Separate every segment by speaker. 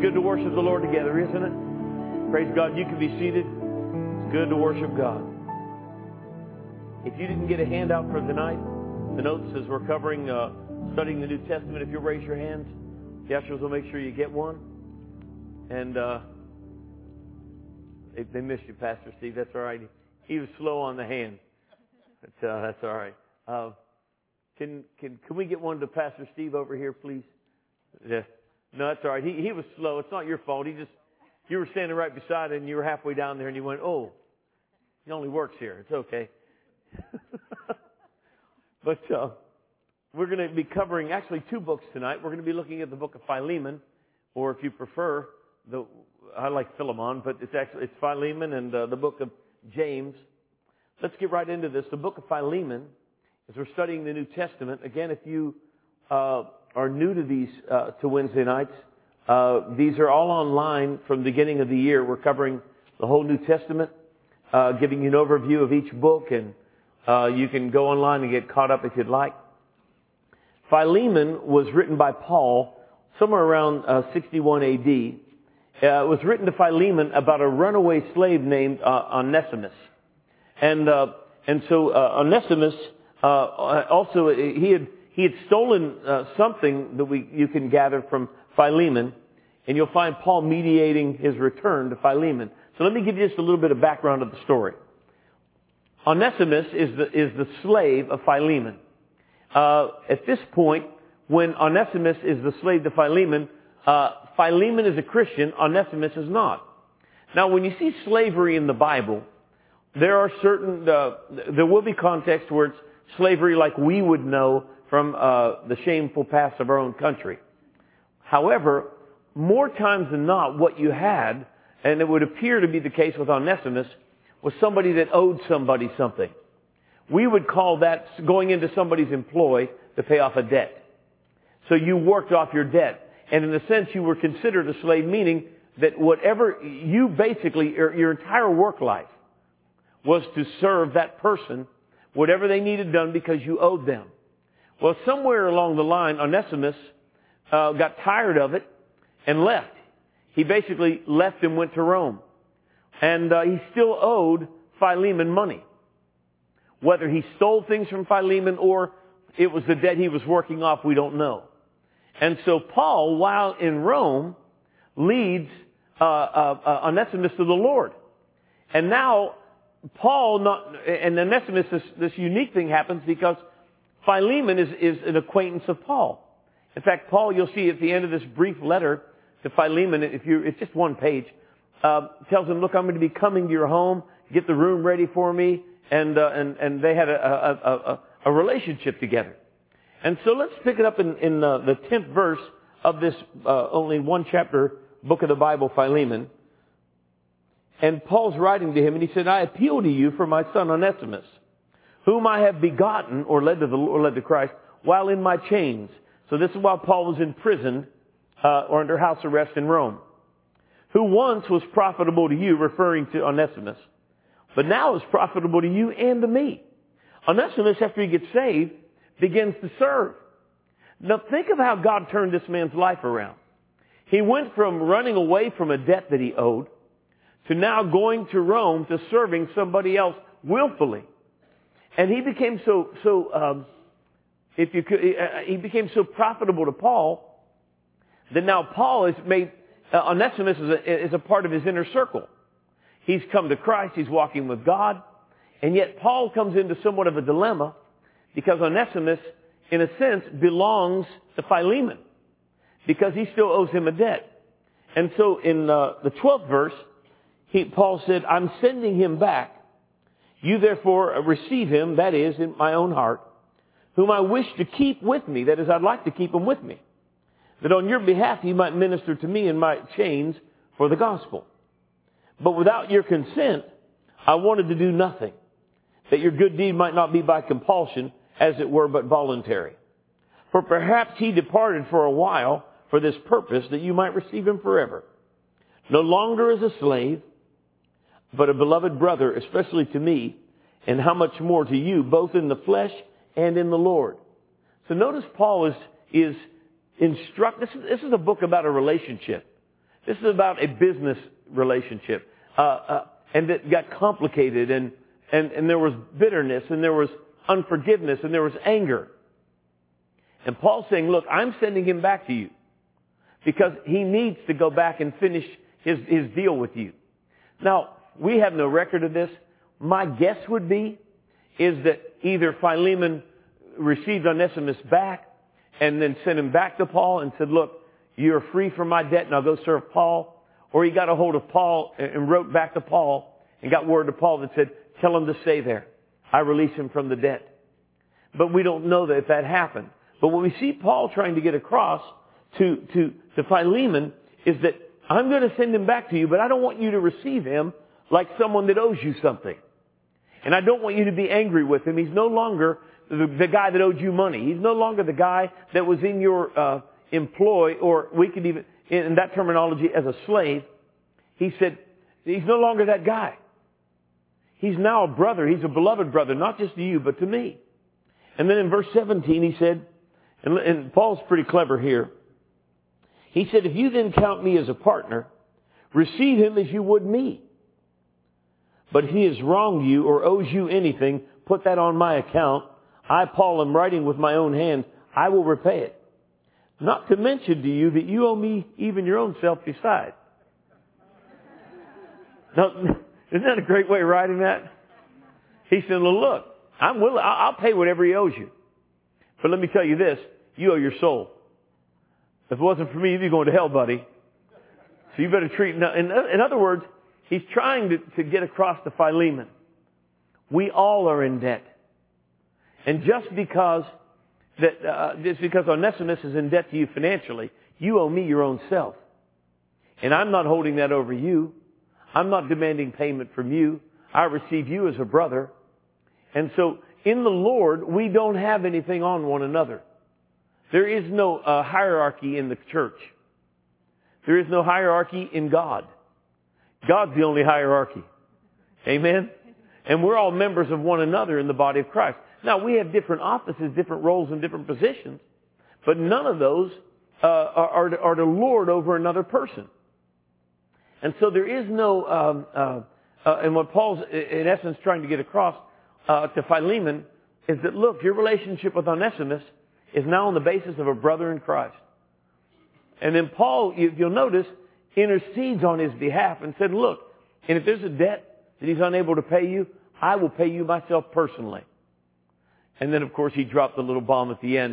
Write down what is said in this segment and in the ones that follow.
Speaker 1: good to worship the Lord together, isn't it? Praise God. You can be seated. It's good to worship God. If you didn't get a handout for tonight, the note says we're covering, studying the New Testament. If you'll raise your hands, the ushers will make sure you get one. And they missed you, Pastor Steve. That's all right. He was slow on the hand. But, that's all right. Can we get one to Pastor Steve over here, please? Yeah. No, that's all right. He was slow. It's not your fault. You were standing right beside him, and you were halfway down there, and you went, oh, he only works here. It's okay. But we're going to be covering actually two books tonight. We're going to be looking at the book of Philemon, or if you prefer, I like Philemon, but it's Philemon and the book of James. Let's get right into this. The book of Philemon, as we're studying the New Testament. Again, if you are new to these to Wednesday nights, these are all online from the beginning of the year. We're covering the whole New Testament, giving you an overview of each book, and you can go online and get caught up if you'd like. Philemon was written by Paul somewhere around 61 A.D. It was written to Philemon about a runaway slave named Onesimus. And so Onesimus also he had stolen something that you can gather from Philemon, and you'll find Paul mediating his return to Philemon. So let me give you just a little bit of background of the story. Onesimus is the slave of Philemon. At this point, when Onesimus is the slave to Philemon, Philemon is a Christian, Onesimus is not. Now, when you see slavery in the Bible, there are certain, there will be context where it's slavery like we would know from the shameful past of our own country. However, more times than not, what you had, and it would appear to be the case with Onesimus, was somebody that owed somebody something. We would call that going into somebody's employ to pay off a debt. So you worked off your debt. And in a sense, you were considered a slave, meaning that whatever you basically, your entire work life was to serve that person, whatever they needed done because you owed them. Well, somewhere along the line, Onesimus got tired of it and left. He basically left and went to Rome. And he still owed Philemon money. Whether he stole things from Philemon or it was the debt he was working off, we don't know. And so Paul, while in Rome, leads Onesimus to the Lord. And now and Onesimus, this unique thing happens because Philemon is an acquaintance of Paul. In fact, Paul, you'll see at the end of this brief letter to Philemon, it's just one page, tells him, look, I'm going to be coming to your home, get the room ready for me, and they had a relationship together. And so let's pick it up in the 10th verse of this only one chapter book of the Bible, Philemon. And Paul's writing to him, and he said, I appeal to you for my son Onesimus, whom I have begotten or led to Christ while in my chains. So this is while Paul was imprisoned or under house arrest in Rome. Who once was profitable to you, referring to Onesimus, but now is profitable to you and to me. Onesimus, after he gets saved, begins to serve. Now think of how God turned this man's life around. He went from running away from a debt that he owed to now going to Rome to serving somebody else willfully. And he became he became so profitable to Paul that now Paul has made Onesimus is a part of his inner circle. He's come to Christ. He's walking with God. And yet Paul comes into somewhat of a dilemma because Onesimus, in a sense, belongs to Philemon because he still owes him a debt. And so in the 12th verse, Paul said, I'm sending him back. You therefore receive him, that is, in my own heart, whom I wish to keep with me. That is, I'd like to keep him with me, that on your behalf he might minister to me in my chains for the gospel. But without your consent, I wanted to do nothing, that your good deed might not be by compulsion, as it were, but voluntary. For perhaps he departed for a while for this purpose, that you might receive him forever, no longer as a slave, but a beloved brother, especially to me, and how much more to you, both in the flesh and in the Lord. So notice Paul is this is a book about a relationship This is about a business relationship. And it got complicated, and there was bitterness, and there was unforgiveness, and there was anger. And Paul's saying, look, I'm sending him back to you because he needs to go back and finish his deal with you. Now, we have no record of this. My guess would be is that either Philemon received Onesimus back and then sent him back to Paul and said, look, you're free from my debt, now go serve Paul. Or he got a hold of Paul and wrote back to Paul and got word to Paul that said, tell him to stay there. I release him from the debt. But we don't know that if that happened. But what we see Paul trying to get across to Philemon is that I'm going to send him back to you, but I don't want you to receive him like someone that owes you something. And I don't want you to be angry with him. He's no longer the guy that owed you money. He's no longer the guy that was in your employ, or we could even, in that terminology, as a slave. He said, he's no longer that guy. He's now a brother. He's a beloved brother, not just to you, but to me. And then in verse 17 he said, and Paul's pretty clever here. He said, if you then count me as a partner, receive him as you would me. But if he has wronged you or owes you anything, put that on my account. I, Paul, am writing with my own hand. I will repay it. Not to mention to you that you owe me even your own self beside. Now, isn't that a great way of writing that? He said, well, look, I'm willing. I'll pay whatever he owes you. But let me tell you this. You owe your soul. If it wasn't for me, you'd be going to hell, buddy. So you better treat... In other words, he's trying to get across to Philemon. We all are in debt. And just because Onesimus is in debt to you financially, you owe me your own self. And I'm not holding that over you. I'm not demanding payment from you. I receive you as a brother. And so in the Lord, we don't have anything on one another. There is no hierarchy in the church. There is no hierarchy in God. God's the only hierarchy. Amen? And we're all members of one another in the body of Christ. Now, we have different offices, different roles, and different positions. But none of those are to lord over another person. And so there is no... and what Paul's, in essence, trying to get across to Philemon is that, look, your relationship with Onesimus is now on the basis of a brother in Christ. And then Paul, you'll notice, intercedes on his behalf and said, look, and if there's a debt that he's unable to pay you, I will pay you myself personally. And then, of course, he dropped the little bomb at the end.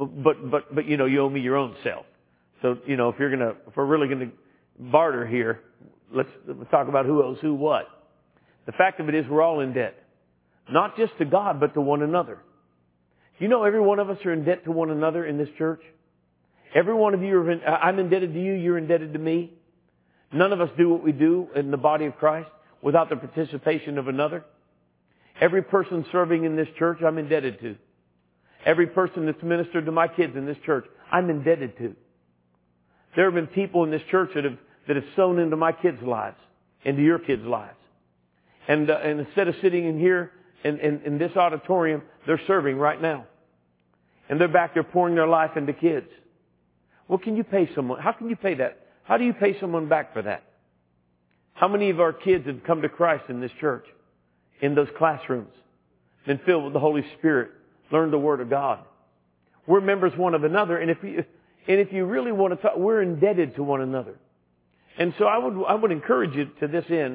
Speaker 1: But you know, you owe me your own self. So, you know, if we're really going to barter here, let's talk about who owes who what. The fact of it is we're all in debt. Not just to God, but to one another. You know, every one of us are in debt to one another in this church. Every one of you I'm indebted to you, you're indebted to me. None of us do what we do in the body of Christ without the participation of another. Every person serving in this church, I'm indebted to. Every person that's ministered to my kids in this church, I'm indebted to. There have been people in this church that have sown into my kids' lives, into your kids' lives. And instead of sitting in here in this auditorium, they're serving right now. And they're back there pouring their life into kids. Well, can you pay someone? How can you pay that? How do you pay someone back for that? How many of our kids have come to Christ in this church, in those classrooms, been filled with the Holy Spirit, learned the Word of God? We're members one of another, and if you really want to talk, we're indebted to one another. And so I would encourage you to this end,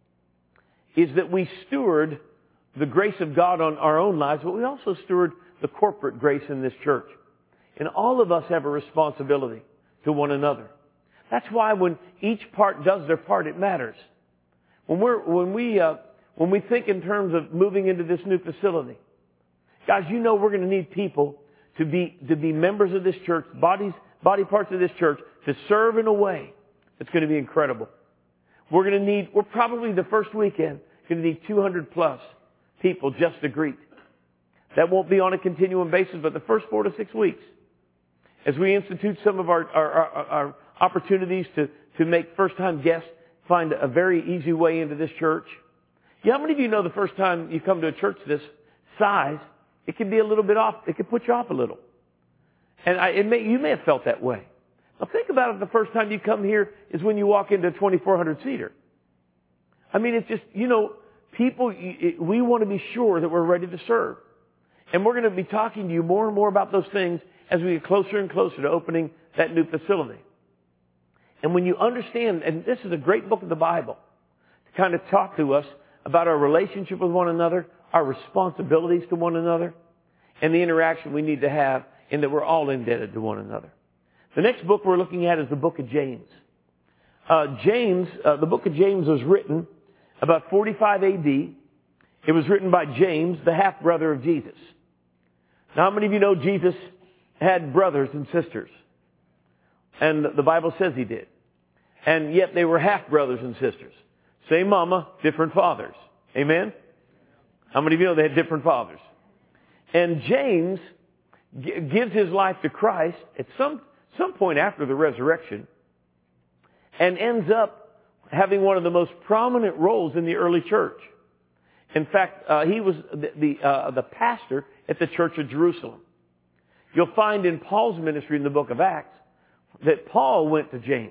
Speaker 1: is that we steward the grace of God on our own lives, but we also steward the corporate grace in this church. And all of us have a responsibility to one another. That's why when each part does their part, it matters. When we think in terms of moving into this new facility, guys, you know we're going to need people to be members of this church, body parts of this church, to serve in a way that's going to be incredible. We're probably the first weekend going to need 200 plus people just to greet. That won't be on a continuum basis, but the first 4 to 6 weeks, as we institute some of our opportunities to make first-time guests find a very easy way into this church. Yeah, how many of you know the first time you come to a church this size, it can be a little bit off. It can put you off a little. And you may have felt that way. Now think about it, the first time you come here is when you walk into a 2,400 seater. I mean, it's just, people, we want to be sure that we're ready to serve. And we're going to be talking to you more and more about those things as we get closer and closer to opening that new facility. And when you understand, and this is a great book of the Bible, to kind of talk to us about our relationship with one another, our responsibilities to one another, and the interaction we need to have, and that we're all indebted to one another. The next book we're looking at is the book of James. The book of James was written about 45 A.D. It was written by James, the half-brother of Jesus. Now, how many of you know Jesus had brothers and sisters? And the Bible says he did. And yet they were half-brothers and sisters. Same mama, different fathers. Amen? How many of you know they had different fathers? And James gives his life to Christ at some point after the resurrection, and ends up having one of the most prominent roles in the early church. In fact, he was the pastor at the Church of Jerusalem. You'll find in Paul's ministry in the book of Acts that Paul went to James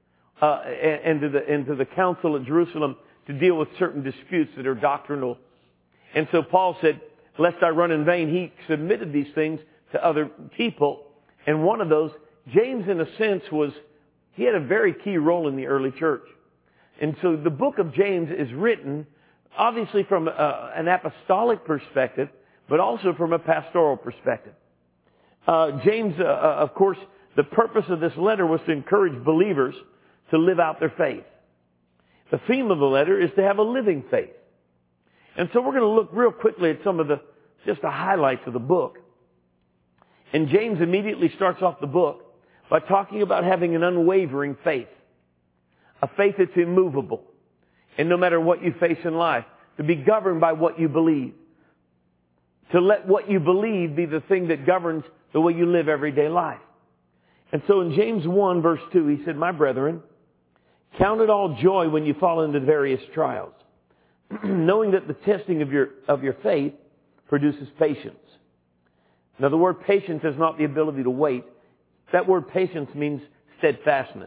Speaker 1: and to the council at Jerusalem to deal with certain disputes that are doctrinal. And so Paul said, lest I run in vain, he submitted these things to other people. And one of those, James in a sense he had a very key role in the early church. And so the book of James is written obviously from an apostolic perspective, but also from a pastoral perspective. James, of course, the purpose of this letter was to encourage believers to live out their faith. The theme of the letter is to have a living faith. And so we're going to look real quickly at some of just the highlights of the book. And James immediately starts off the book by talking about having an unwavering faith. A faith that's immovable. And no matter what you face in life, to be governed by what you believe. To let what you believe be the thing that governs the way you live everyday life. And so in James 1 verse 2, he said, my brethren, count it all joy when you fall into various trials, knowing that the testing of your faith produces patience. Now the word patience is not the ability to wait. That word patience means steadfastness.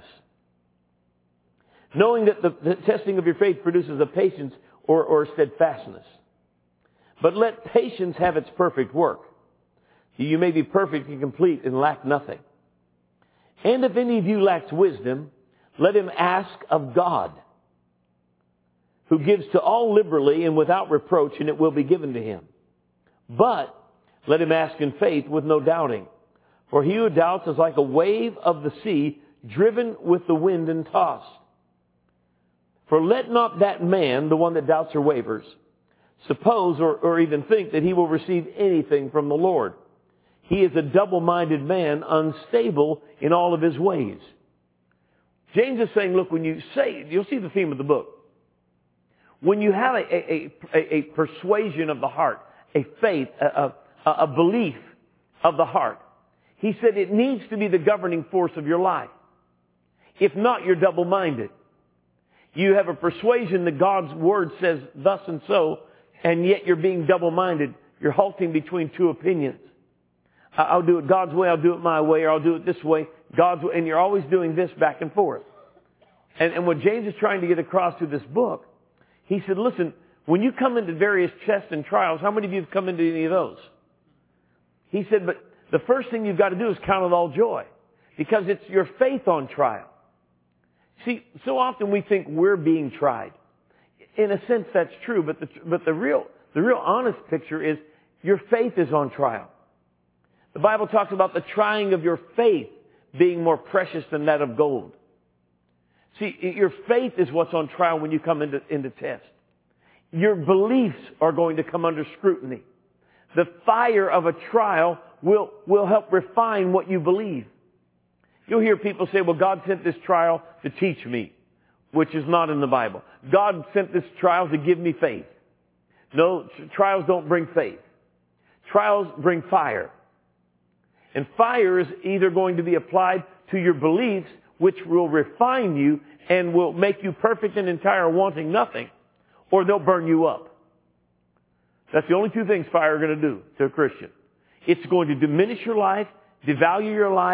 Speaker 1: Knowing that the testing of your faith produces a patience or steadfastness. But let patience have its perfect work. You may be perfect and complete and lack nothing. And if any of you lacks wisdom, let him ask of God, who gives to all liberally and without reproach, and it will be given to him. But let him ask in faith with no doubting. For he who doubts is like a wave of the sea, driven with the wind and tossed. For let not that man, the one that doubts or wavers, suppose or even think that he will receive anything from the Lord. He is a double-minded man, unstable in all of his ways. James is saying, look, when you say, you'll see the theme of the book. When you have a persuasion of the heart, a faith, a belief of the heart, he said it needs to be the governing force of your life. If not, you're double-minded. You have a persuasion that God's Word says thus and so, and yet you're being double-minded. You're halting between two opinions. I'll do it God's way, I'll do it my way, or I'll do it this way, God's way, and you're always doing this back and forth. And what James is trying to get across through this book, he said, listen, when you come into various tests and trials, how many of you have come into any of those? He said, but the first thing you've got to do is count it all joy, because it's your faith on trial. See, so often we think we're being tried. In a sense, that's true, but the real honest picture is your faith is on trial. The Bible talks about the trying of your faith being more precious than that of gold. See, your faith is what's on trial when you come into test. Your beliefs are going to come under scrutiny. The fire of a trial will help refine what you believe. You'll hear people say, well, God sent this trial to teach me, which is not in the Bible. God sent this trial to give me faith. No, trials don't bring faith. Trials bring fire. And fire is either going to be applied to your beliefs, which will refine you and will make you perfect and entire, wanting nothing, or they'll burn you up. That's the only two things fire are going to do to a Christian. It's going to diminish your life, devalue your life,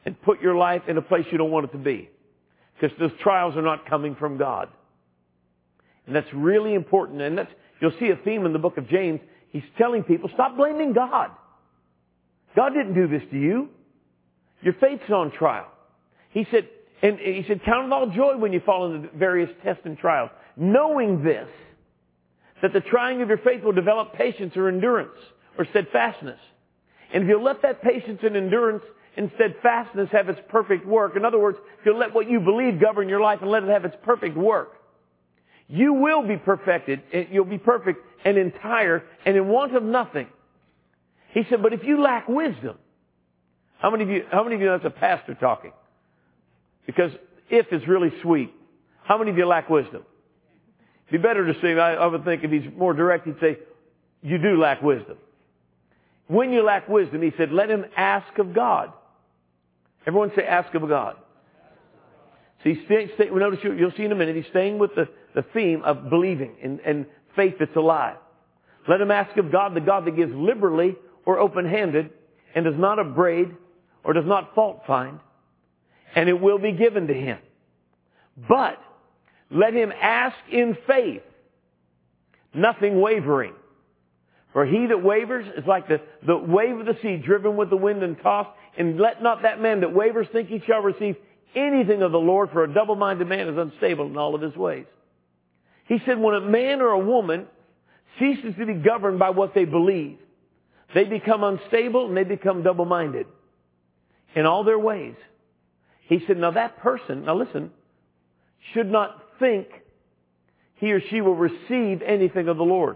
Speaker 1: and put your life in a place you don't want it to be. Because those trials are not coming from God. And that's really important. And you'll see a theme in the book of James. He's telling people, stop blaming God. God didn't do this to you. Your faith's on trial. He said, count it all joy when you fall into various tests and trials. Knowing this, that the trying of your faith will develop patience or endurance or steadfastness. And if you'll let that patience and endurance and steadfastness have its perfect work, in other words, if you'll let what you believe govern your life and let it have its perfect work, you will be perfected. You'll be perfect and entire and in want of nothing. He said, but if you lack wisdom, how many of you know that's a pastor talking? Because if is really sweet. How many of you lack wisdom? It'd be better to say, I would think if he's more direct, he'd say, you do lack wisdom. When you lack wisdom, he said, let him ask of God. Everyone say, ask of God. So notice you'll see in a minute, he's staying with the theme of believing and faith that's alive. Let him ask of God, the God that gives liberally or open-handed and does not upbraid or does not fault find, and it will be given to him. But let him ask in faith, nothing wavering. For he that wavers is like the wave of the sea driven with the wind and tossed. And let not that man that wavers think he shall receive anything of the Lord, for a double-minded man is unstable in all of his ways. He said when a man or a woman ceases to be governed by what they believe, they become unstable and they become double-minded in all their ways. He said, now that person, now listen, should not think he or she will receive anything of the Lord.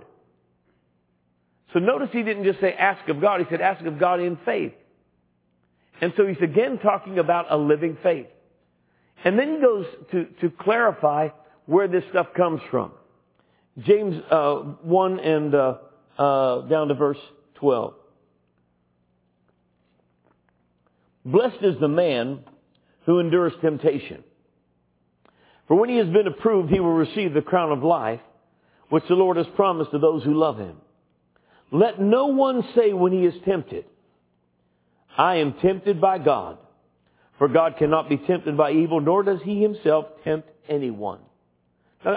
Speaker 1: So notice he didn't just say ask of God. He said ask of God in faith. And so he's again talking about a living faith. And then he goes to clarify where this stuff comes from. James 1 and down to verse 12. Blessed is the man who endures temptation. For when he has been approved, he will receive the crown of life, which the Lord has promised to those who love him. Let no one say when he is tempted, I am tempted by God. For God cannot be tempted by evil, nor does he himself tempt anyone. Now,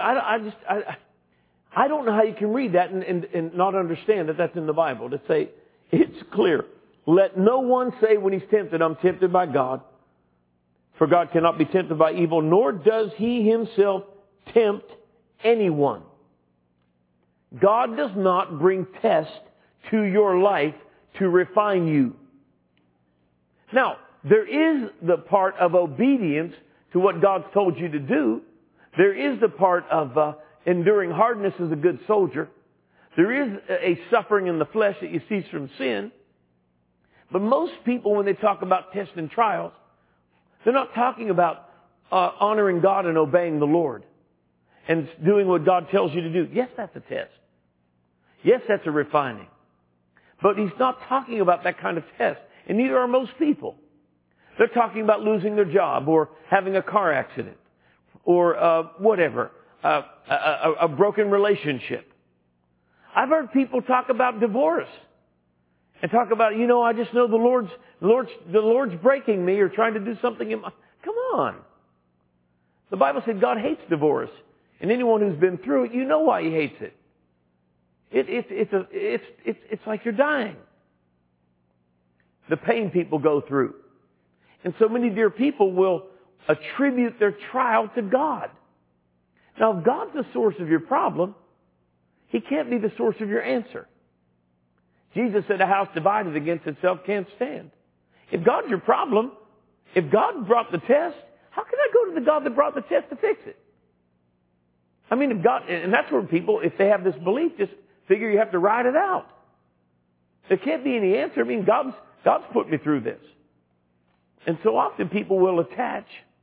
Speaker 1: I don't know how you can read that and not understand that that's in the Bible. To say, it's clear. Let no one say when he's tempted, I'm tempted by God. For God cannot be tempted by evil, nor does he himself tempt anyone. God does not bring tests to your life to refine you. Now, there is the part of obedience to what God's told you to do. There is the part of enduring hardness as a good soldier. There is a suffering in the flesh that you cease from sin. But most people, when they talk about tests and trials, they're not talking about honoring God and obeying the Lord and doing what God tells you to do. Yes, that's a test. Yes, that's a refining. But he's not talking about that kind of test. And neither are most people. They're talking about losing their job or having a car accident or whatever, a broken relationship. I've heard people talk about divorce and talk about, I just know the Lord's breaking me or trying to do something in my... Come on. The Bible said God hates divorce. And anyone who's been through it, you know why he hates it. It's like you're dying. The pain people go through. And so many dear people will attribute their trial to God. Now, if God's the source of your problem, he can't be the source of your answer. Jesus said a house divided against itself can't stand. If God's your problem, if God brought the test, how can I go to the God that brought the test to fix it? I mean, if God, and that's where people, if they have this belief, just figure you have to ride it out. There can't be any answer. I mean, God's put me through this. And so often people will attach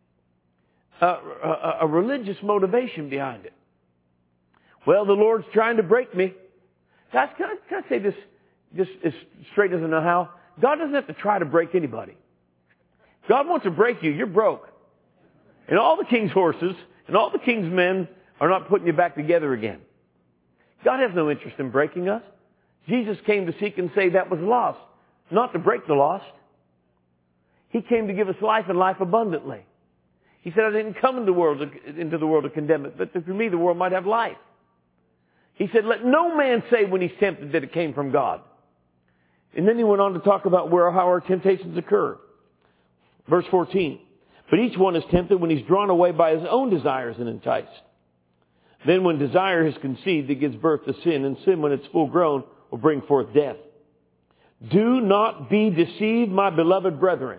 Speaker 1: a religious motivation behind it. Well, the Lord's trying to break me. Guys, can I say this just as straight as I know how? God doesn't have to try to break anybody. God wants to break you. You're broke. And all the king's horses and all the king's men are not putting you back together again. God has no interest in breaking us. Jesus came to seek and save that was lost, not to break the lost. He came to give us life and life abundantly. He said, I didn't come into the world to condemn it, but that through me the world might have life. He said, let no man say when he's tempted that it came from God. And then he went on to talk about how our temptations occur. Verse 14. But each one is tempted when he's drawn away by his own desires and enticed. Then when desire has conceived, it gives birth to sin. And sin, when it's full grown, will bring forth death. Do not be deceived, my beloved brethren.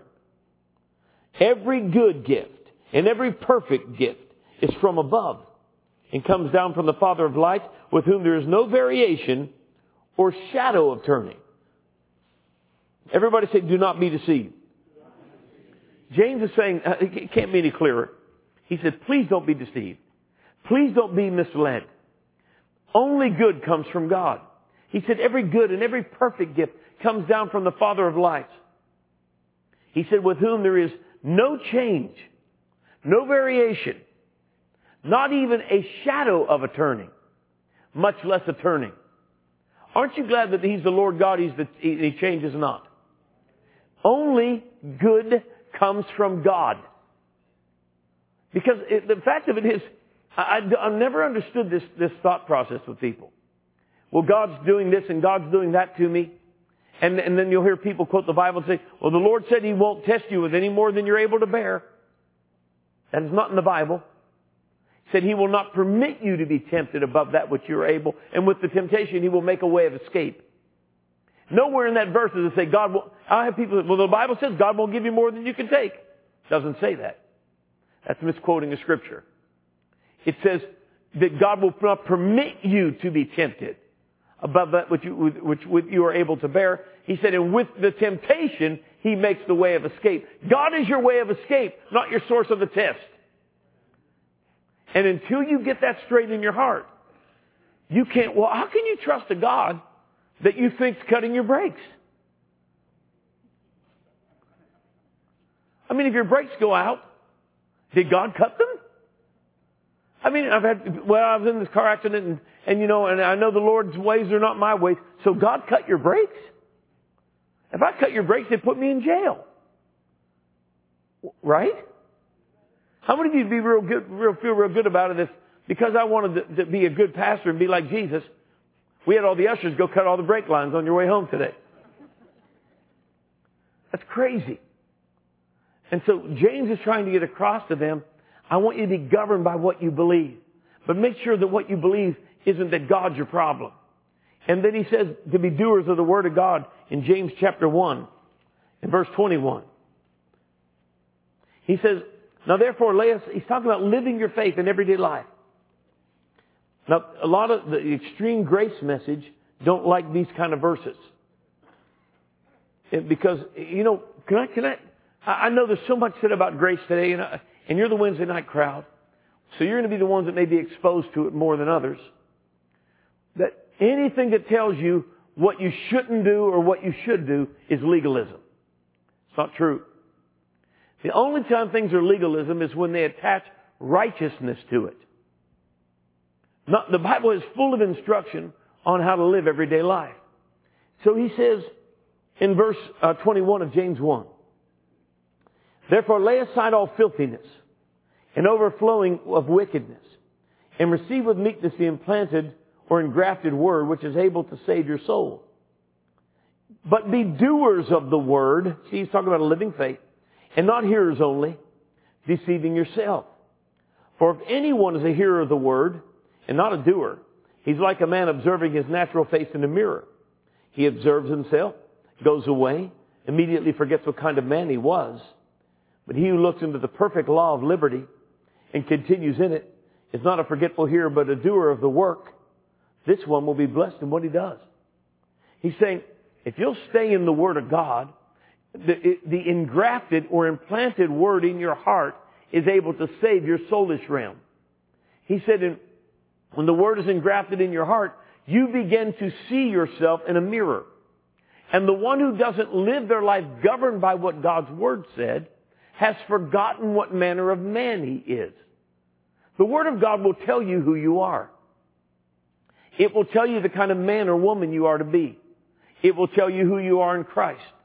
Speaker 1: Every good gift and every perfect gift is from above and comes down from the Father of lights, with whom there is no variation or shadow of turning. Everybody say, do not be deceived. James is saying, it can't be any clearer. He said, please don't be deceived. Please don't be misled. Only good comes from God. He said, every good and every perfect gift comes down from the Father of lights. He said, with whom there is no change, no variation, not even a shadow of a turning, much less a turning. Aren't you glad that He's the Lord God? He changes not. Only good comes from God. Because the fact of it is, I've never understood this thought process with people. Well, God's doing this and God's doing that to me. And then you'll hear people quote the Bible and say, well, the Lord said He won't test you with any more than you're able to bear. That is not in the Bible. He said He will not permit you to be tempted above that which you're able. And with the temptation, He will make a way of escape. Nowhere in that verse does it say God will... I have people say, well, the Bible says God won't give you more than you can take. It doesn't say that. That's misquoting a scripture. It says that God will not permit you to be tempted above that which you are able to bear. He said, and with the temptation, He makes the way of escape. God is your way of escape, not your source of the test. And until you get that straight in your heart, you can't... Well, how can you trust a God that you think's cutting your brakes? I mean, if your brakes go out, did God cut them? I mean, I was in this car accident and I know the Lord's ways are not my ways. So God cut your brakes? If I cut your brakes, they'd put me in jail. Right? How many of you would feel real good about it if, because I wanted to be a good pastor and be like Jesus, we had all the ushers go cut all the brake lines on your way home today? That's crazy. And so James is trying to get across to them, I want you to be governed by what you believe. But make sure that what you believe isn't that God's your problem. And then he says to be doers of the Word of God in James chapter 1 in verse 21. He says, now therefore he's talking about living your faith in everyday life. Now a lot of the extreme grace message don't like these kind of verses. Because, I know there's so much said about grace today, and you're the Wednesday night crowd. So you're going to be the ones that may be exposed to it more than others. That anything that tells you what you shouldn't do or what you should do is legalism. It's not true. The only time things are legalism is when they attach righteousness to it. The Bible is full of instruction on how to live everyday life. So he says in verse 21 of James 1, therefore lay aside all filthiness and overflowing of wickedness, and receive with meekness the implanted or engrafted word, which is able to save your soul. But be doers of the word. See, he's talking about a living faith, and not hearers only, deceiving yourself. For if anyone is a hearer of the word and not a doer, he's like a man observing his natural face in a mirror. He observes himself, goes away, immediately forgets what kind of man he was. But he who looks into the perfect law of liberty and continues in it is not a forgetful hearer, but a doer of the work. This one will be blessed in what he does. He's saying, if you'll stay in the Word of God, the engrafted or implanted Word in your heart is able to save your soulish realm. He said, when the Word is engrafted in your heart, you begin to see yourself in a mirror. And the one who doesn't live their life governed by what God's Word said has forgotten what manner of man he is. The Word of God will tell you who you are. It will tell you the kind of man or woman you are to be. It will tell you who you are in Christ.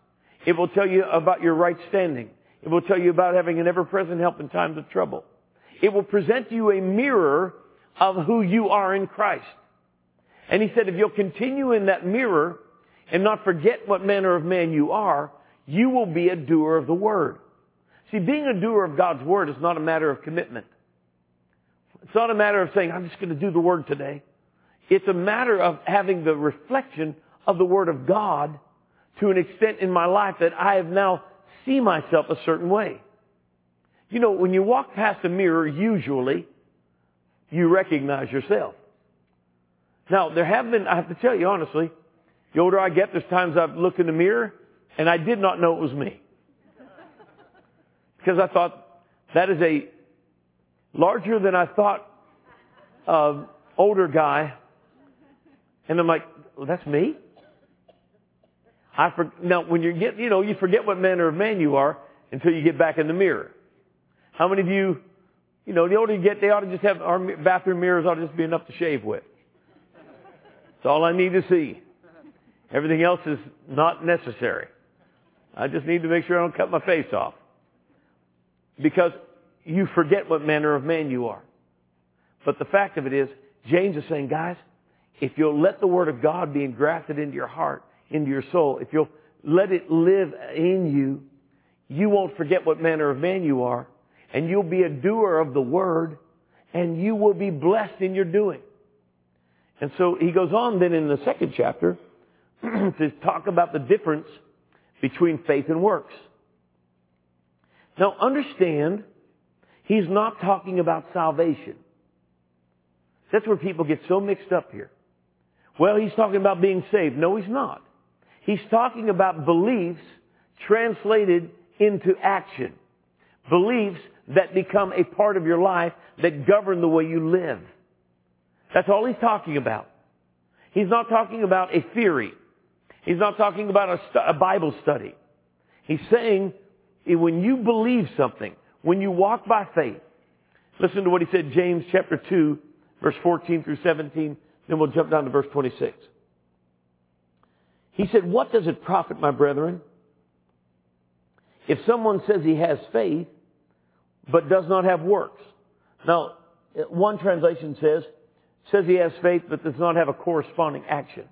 Speaker 1: It will tell you about your right standing. It will tell you about having an ever-present help in times of trouble. It will present you a mirror of who you are in Christ. And he said, if you'll continue in that mirror and not forget what manner of man you are, you will be a doer of the Word. See, being a doer of God's Word is not a matter of commitment. It's not a matter of saying, I'm just going to do the Word today. It's a matter of having the reflection of the Word of God to an extent in my life that I have now see myself a certain way. You know, when you walk past a mirror, usually you recognize yourself. Now, there have been, I have to tell you honestly, the older I get, there's times I've looked in the mirror and I did not know it was me. Because I thought, that is a larger than I thought older guy. And I'm like, well, that's me? Now, when you get, you forget what manner of man you are until you get back in the mirror. How many of you, the older you get, they ought to just have, our bathroom mirrors ought to just be enough to shave with. That's all I need to see. Everything else is not necessary. I just need to make sure I don't cut my face off. Because you forget what manner of man you are. But the fact of it is, James is saying, guys, if you'll let the Word of God be engrafted into your heart, into your soul, if you'll let it live in you, you won't forget what manner of man you are, and you'll be a doer of the Word, and you will be blessed in your doing. And so he goes on then in the second chapter to talk about the difference between faith and works. Now understand, he's not talking about salvation. That's where people get so mixed up here. Well, he's talking about being saved. No, he's not. He's talking about beliefs translated into action. Beliefs that become a part of your life that govern the way you live. That's all he's talking about. He's not talking about a theory. He's not talking about a Bible study. He's saying when you believe something, when you walk by faith, listen to what he said, James chapter 2, verse 14 through 17. Then we'll jump down to verse 26. He said, what does it profit, my brethren, if someone says he has faith, but does not have works? Now, one translation says he has faith, but does not have a corresponding action.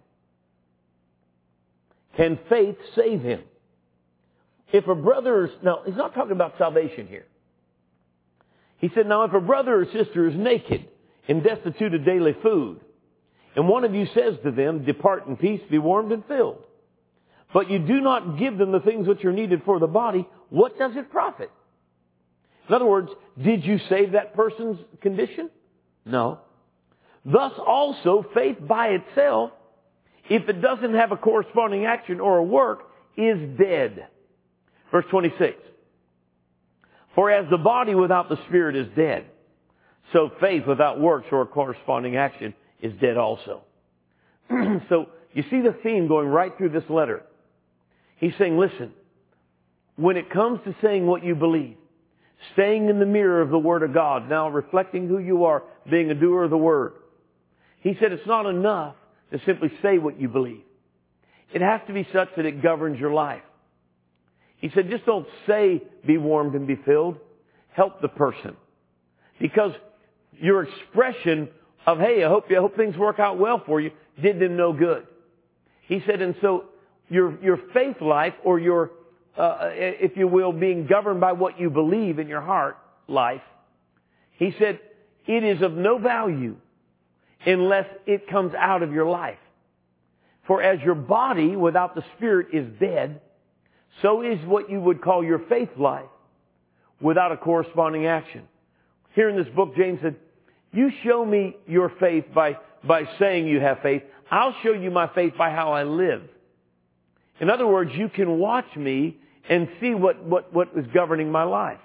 Speaker 1: Can faith save him? If a brother is, now, he's not talking about salvation here. He said, now, if a brother or sister is naked and destitute of daily food, and one of you says to them, depart in peace, be warmed and filled, but you do not give them the things which are needed for the body, what does it profit? In other words, did you save that person's condition? No. Thus also, faith by itself, if it doesn't have a corresponding action or a work, is dead. Verse 26. For as the body without the spirit is dead, so faith without works or a corresponding action is dead also. So you see the theme going right through this letter. He's saying, listen, when it comes to saying what you believe, staying in the mirror of the Word of God, now reflecting who you are, being a doer of the Word, he said it's not enough to simply say what you believe. It has to be such that it governs your life. He said, just don't say, be warmed and be filled. Help the person. Because your expression of, hey, I hope things work out well for you, did them no good. He said, and so your faith life, or your, if you will, being governed by what you believe in your heart life, he said, it is of no value unless it comes out of your life. For as your body without the Spirit is dead, so is what you would call your faith life without a corresponding action. Here in this book, James said, you show me your faith by saying you have faith. I'll show you my faith by how I live. In other words, you can watch me and see what is governing my life.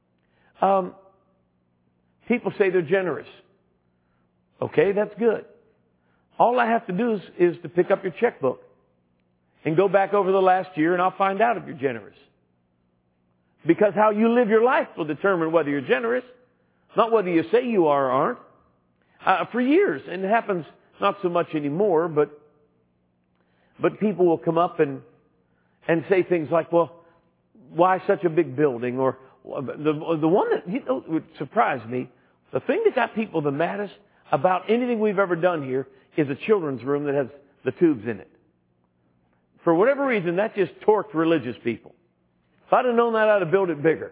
Speaker 1: People say they're generous. Okay, that's good. All I have to do is to pick up your checkbook and go back over the last year, and I'll find out if you're generous. Because how you live your life will determine whether you're generous, not whether you say you are or aren't. For years, and it happens not so much anymore, but people will come up and and say things like, well, why such a big building? Or the one that, would surprise me, the thing that got people the maddest about anything we've ever done here is a children's room that has the tubes in it. For whatever reason, that just torqued religious people. If I'd have known that, I'd have built it bigger.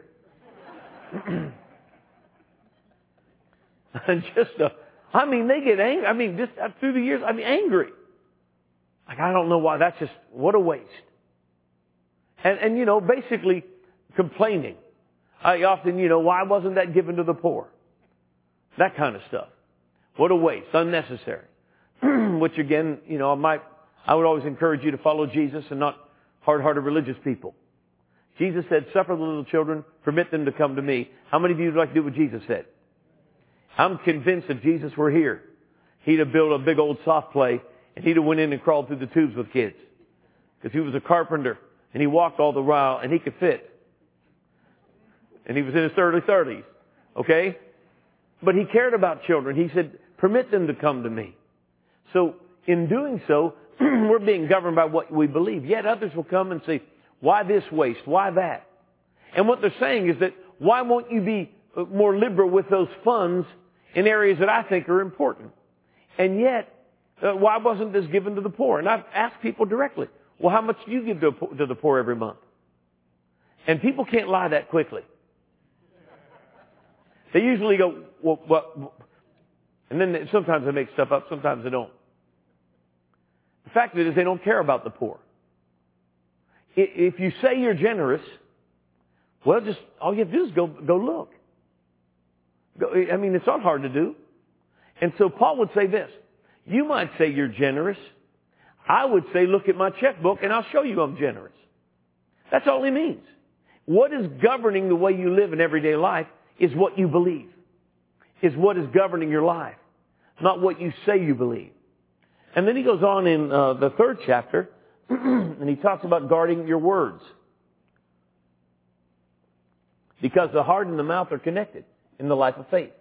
Speaker 1: And just, they get angry. Just through the years, angry. Like, I don't know why. That's just, what a waste. And basically complaining. I often, why wasn't that given to the poor? That kind of stuff. What a waste. Unnecessary. Which again, I would always encourage you to follow Jesus and not hard-hearted religious people. Jesus said, suffer the little children, permit them to come to me. How many of you would like to do what Jesus said? I'm convinced if Jesus were here, he'd have built a big old soft play and he'd have went in and crawled through the tubes with kids. Because he was a carpenter and he walked all the while and he could fit. And he was in his early 30s. Okay? But he cared about children. He said, permit them to come to me. So in doing so, we're being governed by what we believe. Yet others will come and say, why this waste? Why that? And what they're saying is that, why won't you be more liberal with those funds in areas that I think are important? And yet, why wasn't this given to the poor? And I've asked people directly, well, how much do you give to the poor every month? And people can't lie that quickly. They usually go, well, and then sometimes they make stuff up, sometimes they don't. The fact is they don't care about the poor. If you say you're generous, well, just all you have to do is go look. It's not hard to do. And so Paul would say this. You might say you're generous. I would say, look at my checkbook and I'll show you I'm generous. That's all he means. What is governing the way you live in everyday life is what you believe. Is what is governing your life. Not what you say you believe. And then he goes on in the 3rd chapter and he talks about guarding your words. Because the heart and the mouth are connected in the life of faith.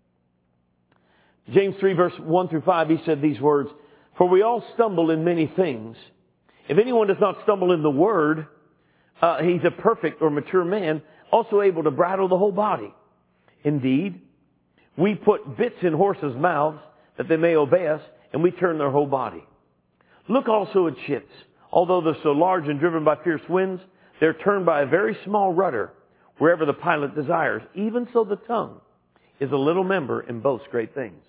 Speaker 1: James 3 verse 1 through 5, he said these words, for we all stumble in many things. If anyone does not stumble in the word, he's a perfect or mature man, also able to bridle the whole body. Indeed, we put bits in horses' mouths that they may obey us, and we turn their whole body. Look also at ships. Although they're so large and driven by fierce winds, they're turned by a very small rudder wherever the pilot desires. Even so the tongue is a little member and boasts great things.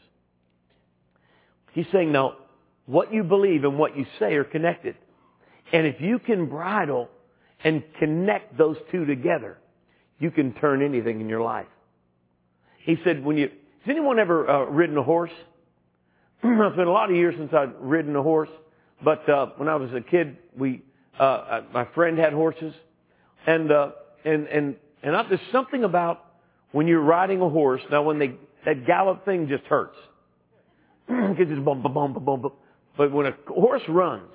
Speaker 1: He's saying now, what you believe and what you say are connected. And if you can bridle and connect those two together, you can turn anything in your life. He said, has anyone ever ridden a horse? It's been a lot of years since I've ridden a horse. But when I was a kid, my friend had horses. And there's something about when you're riding a horse, now that gallop thing just hurts. Because it's boom, boom, boom, boom, boom. But when a horse runs,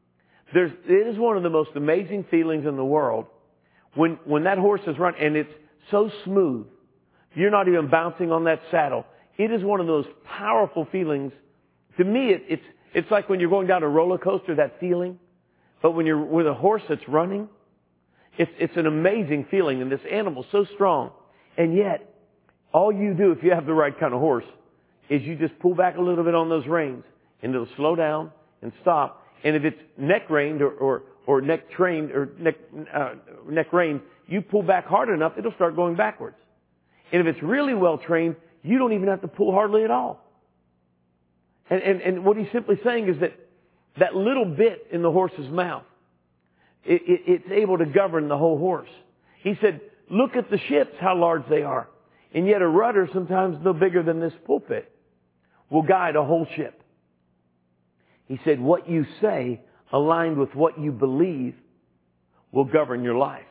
Speaker 1: it is one of the most amazing feelings in the world when that horse is running and it's so smooth. You're not even bouncing on that saddle. It is one of those powerful feelings. To me, it's like when you're going down a roller coaster, that feeling. But when you're with a horse that's running, it's an amazing feeling. And this animal's so strong. And yet, all you do if you have the right kind of horse is you just pull back a little bit on those reins and it'll slow down and stop. And if it's neck reined or neck trained or neck reined, you pull back hard enough, it'll start going backwards. And if it's really well trained, you don't even have to pull hardly at all. And what he's simply saying is that little bit in the horse's mouth, it's able to govern the whole horse. He said, look at the ships, how large they are. And yet a rudder, sometimes no bigger than this pulpit, will guide a whole ship. He said, what you say, aligned with what you believe, will govern your life.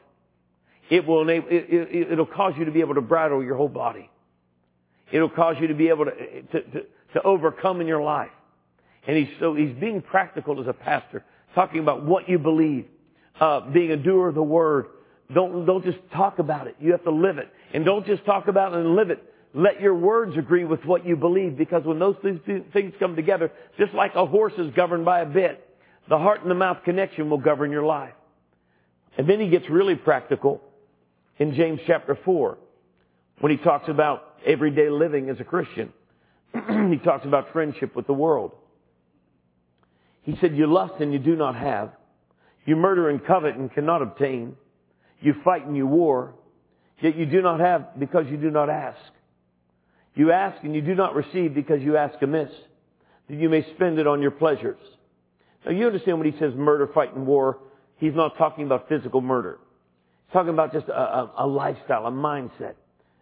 Speaker 1: It'll cause you to be able to bridle your whole body. It'll cause you to be able to overcome in your life. And he's being practical as a pastor, talking about what you believe, being a doer of the word. Don't just talk about it. You have to live it. And don't just talk about it and live it. Let your words agree with what you believe, because when those things come together, just like a horse is governed by a bit, the heart and the mouth connection will govern your life. And then he gets really practical in James chapter 4 when he talks about everyday living as a Christian. He talks about friendship with the world. He said, you lust and you do not have. You murder and covet and cannot obtain. You fight and you war, yet you do not have because you do not ask. You ask and you do not receive because you ask amiss, that you may spend it on your pleasures. Now you understand when he says murder, fight, and war, he's not talking about physical murder. He's talking about just a lifestyle, a mindset,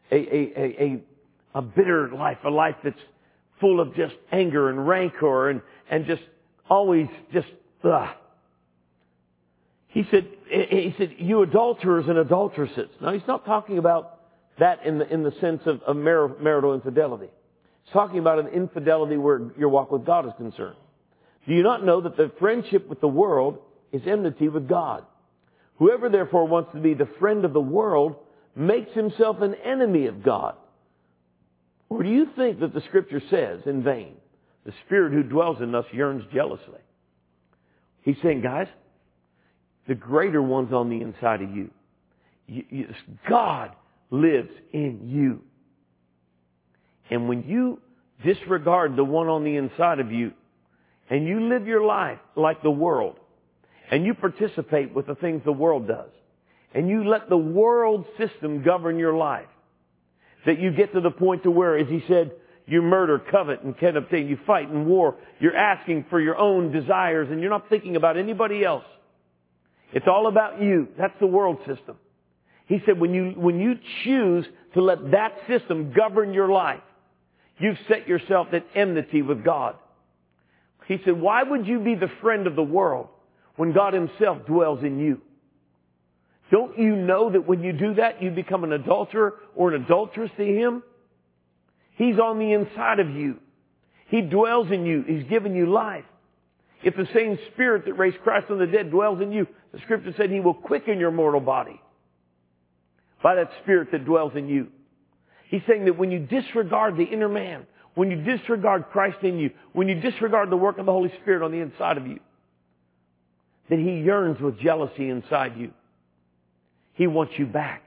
Speaker 1: a bitter life, a life that's full of just anger and rancor and just always just, ugh. He said, you adulterers and adulteresses. Now he's not talking about that in the sense of marital infidelity. He's talking about an infidelity where your walk with God is concerned. Do you not know that the friendship with the world is enmity with God? Whoever therefore wants to be the friend of the world makes himself an enemy of God. Or do you think that the Scripture says in vain, the Spirit who dwells in us yearns jealously? He's saying, guys, the greater one's on the inside of you. God lives in you. And when you disregard the one on the inside of you, and you live your life like the world, and you participate with the things the world does, and you let the world system govern your life, that you get to the point to where, as he said, you murder, covet, and can't obtain. You fight and war. You're asking for your own desires, and you're not thinking about anybody else. It's all about you. That's the world system. He said when you choose to let that system govern your life, you've set yourself at enmity with God. He said, why would you be the friend of the world when God himself dwells in you? Don't you know that when you do that, you become an adulterer or an adulteress to him? He's on the inside of you. He dwells in you. He's given you life. If the same Spirit that raised Christ from the dead dwells in you, the Scripture said he will quicken your mortal body by that Spirit that dwells in you. He's saying that when you disregard the inner man, when you disregard Christ in you, when you disregard the work of the Holy Spirit on the inside of you, then he yearns with jealousy inside you. He wants you back.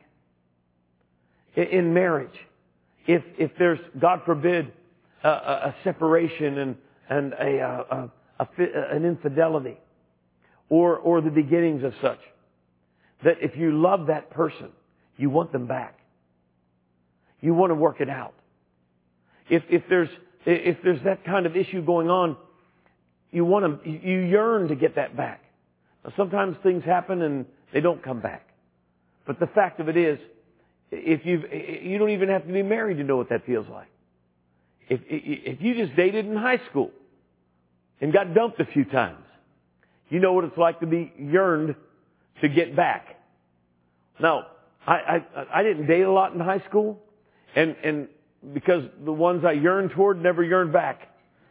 Speaker 1: In marriage, if there's, God forbid, a separation and an infidelity, or the beginnings of such, that if you love that person, you want them back. You want to work it out. If there's that kind of issue going on, you yearn to get that back. Now, sometimes things happen and they don't come back. But the fact of it is, you don't even have to be married to know what that feels like. If you just dated in high school and got dumped a few times, you know what it's like to be yearned to get back. Now, I didn't date a lot in high school, and because the ones I yearned toward never yearned back.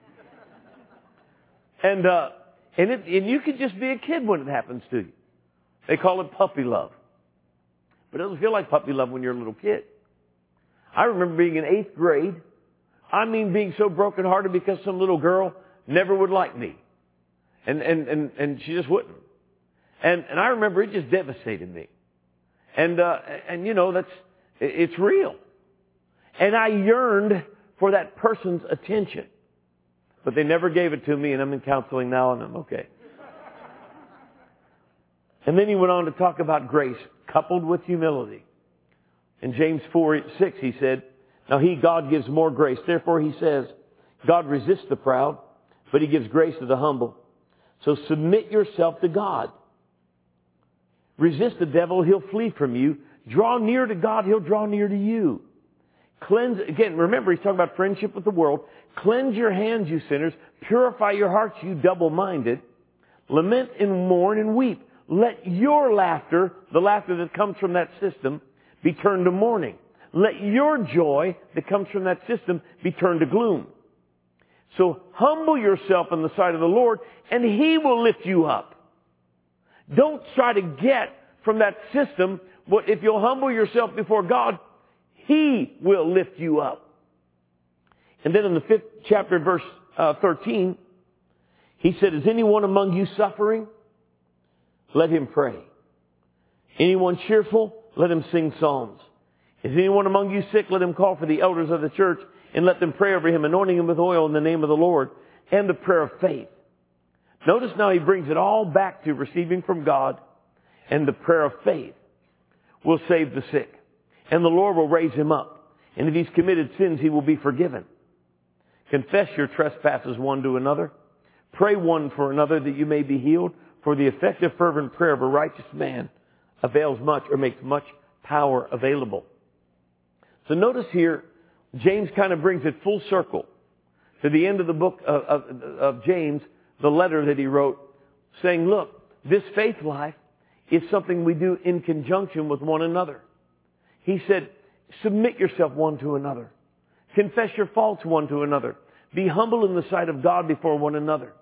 Speaker 1: And you could just be a kid when it happens to you. They call it puppy love. But it doesn't feel like puppy love when you're a little kid. I remember being in 8th grade. I mean, being so brokenhearted because some little girl never would like me. And she just wouldn't. And I remember it just devastated me. And you know, it's real. And I yearned for that person's attention. But they never gave it to me, and I'm in counseling now, and I'm okay. And then he went on to talk about grace coupled with humility. In James 4:6 he said, now God gives more grace. Therefore he says, God resists the proud, but he gives grace to the humble. So submit yourself to God. Resist the devil, he'll flee from you. Draw near to God, he'll draw near to you. Again, remember, he's talking about friendship with the world. Cleanse your hands, you sinners. Purify your hearts, you double-minded. Lament and mourn and weep. Let your laughter, the laughter that comes from that system, be turned to mourning. Let your joy that comes from that system be turned to gloom. So humble yourself in the sight of the Lord, and he will lift you up. Don't try to get from that system. But if you'll humble yourself before God, he will lift you up. And then in the 5th chapter, verse 13, he said, is anyone among you suffering? Let him pray. Anyone cheerful, let him sing psalms. Is anyone among you sick, let him call for the elders of the church and let them pray over him, anointing him with oil in the name of the Lord, and the prayer of faith. Notice now he brings it all back to receiving from God, and the prayer of faith will save the sick. And the Lord will raise him up. And if he's committed sins, he will be forgiven. Confess your trespasses one to another. Pray one for another that you may be healed. For the effective fervent prayer of a righteous man avails much, or makes much power available. So notice here, James kind of brings it full circle to the end of the book of James, the letter that he wrote, saying, look, this faith life is something we do in conjunction with one another. He said, submit yourself one to another. Confess your faults one to another. Be humble in the sight of God before one another.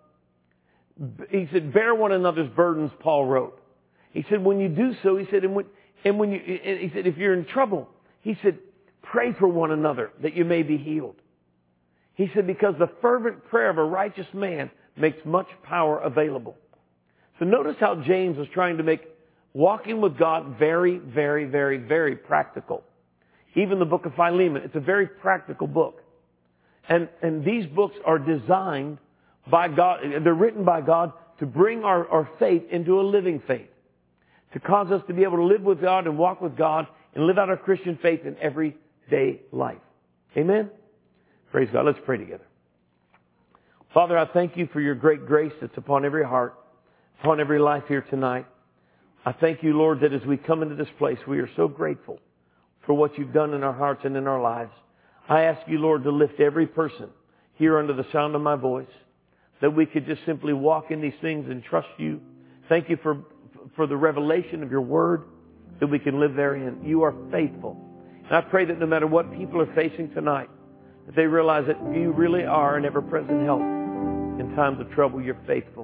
Speaker 1: He said, bear one another's burdens, Paul wrote. He said, when you do so, he said, he said, if you're in trouble, he said, pray for one another that you may be healed. He said, because the fervent prayer of a righteous man makes much power available. So notice how James was trying to make walking with God very, very, very, very practical. Even the book of Philemon, it's a very practical book. And these books are designed by God, they're written by God to bring our faith into a living faith. To cause us to be able to live with God and walk with God and live out our Christian faith in everyday life. Amen? Praise God. Let's pray together. Father, I thank you for your great grace that's upon every heart, upon every life here tonight. I thank you, Lord, that as we come into this place, we are so grateful for what you've done in our hearts and in our lives. I ask you, Lord, to lift every person here under the sound of my voice, that we could just simply walk in these things and trust you. Thank you for the revelation of your word, that we can live therein. You are faithful. And I pray that no matter what people are facing tonight, that they realize that you really are an ever-present help. In times of trouble, you're faithful.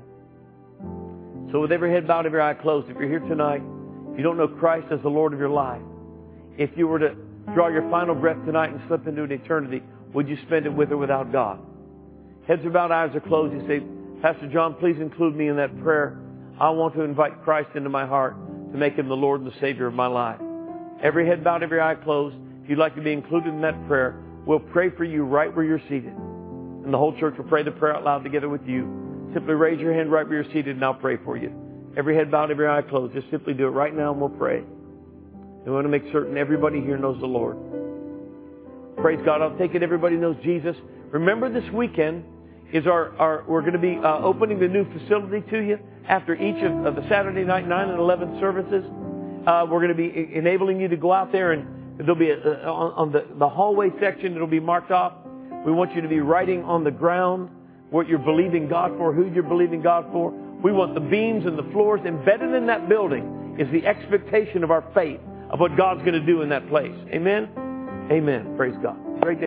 Speaker 1: So with every head bowed, every eye closed, if you're here tonight, if you don't know Christ as the Lord of your life, if you were to draw your final breath tonight and slip into an eternity, would you spend it with or without God? Heads are bowed, eyes are closed. You say, Pastor John, please include me in that prayer. I want to invite Christ into my heart to make him the Lord and the Savior of my life. Every head bowed, every eye closed. If you'd like to be included in that prayer, we'll pray for you right where you're seated. And the whole church will pray the prayer out loud together with you. Simply raise your hand right where you're seated and I'll pray for you. Every head bowed, every eye closed. Just simply do it right now and we'll pray. We want to make certain everybody here knows the Lord. Praise God. I'll take it everybody knows Jesus. Remember, this weekend is we're going to be opening the new facility to you after each of the Saturday night 9 and 11 services. We're going to be enabling you to go out there, and there'll be on the hallway section, it'll be marked off. We want you to be writing on the ground what you're believing God for, who you're believing God for. We want the beams and the floors. Embedded in that building is the expectation of our faith of what God's going to do in that place. Amen? Amen. Praise God. Great day.